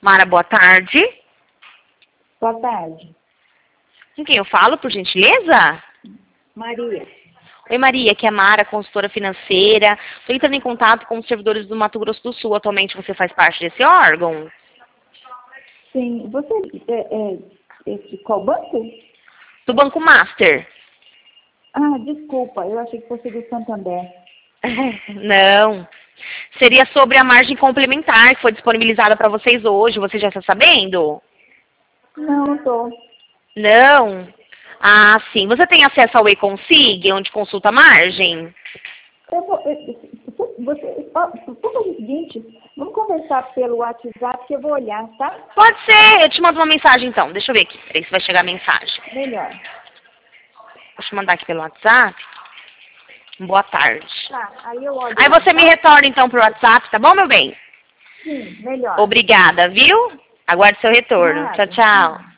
Mara, boa tarde. Boa tarde. Com quem eu falo, por gentileza? Maria. Oi, Maria, aqui é a Mara, consultora financeira. Estou entrando em contato com os servidores do Mato Grosso do Sul. Atualmente você faz parte desse órgão? Sim, você de qual banco? Do Banco Master. Ah, desculpa, eu achei que fosse do Santander. Não. Seria sobre a margem complementar que foi disponibilizada para vocês hoje. Você já está sabendo? Não, não tô. Não? Ah, sim. Você tem acesso ao eConsig, onde consulta a margem? Vamos fazer o seguinte, vamos conversar pelo WhatsApp que eu vou olhar, tá? Pode ser. Eu te mando uma mensagem então. Deixa eu ver aqui. Peraí se vai chegar a mensagem. Melhor. Deixa eu mandar aqui pelo WhatsApp. Boa tarde. Tá, aí eu olho. Aí lá, você tá? me retorna então pro WhatsApp, tá bom, meu bem? Sim, melhor. Obrigada, viu? Aguarde seu retorno. Nada. Tchau, tchau.